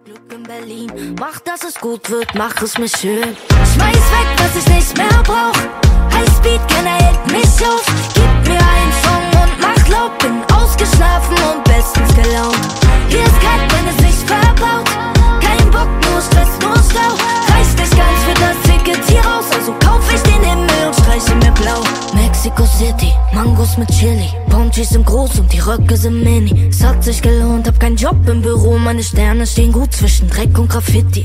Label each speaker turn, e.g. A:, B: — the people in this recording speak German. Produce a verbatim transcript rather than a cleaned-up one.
A: Glück in Berlin, mach, dass es gut wird, mach es mir schön. Schmeiß weg, was ich nicht mehr brauch. Highspeed, keiner hält mich auf. Gib mir einen Song und mach laut. Bin ausgeschlafen und bestens gelaunt. Hier ist kalt, wenn es sich verbaut. Kein Bock, nur Stress, nur Stau. Reicht nicht ganz für das Ticket hier raus, also kauf ich den Himmel und streiche mir blau. Mexico City, Mangos mit Chili. Ponchis sind groß und die Röcke sind mini. Es hat sich gelohnt, hab keinen Job im Büro. Meine Sterne stehen gut zwischen Dreck und Graffiti.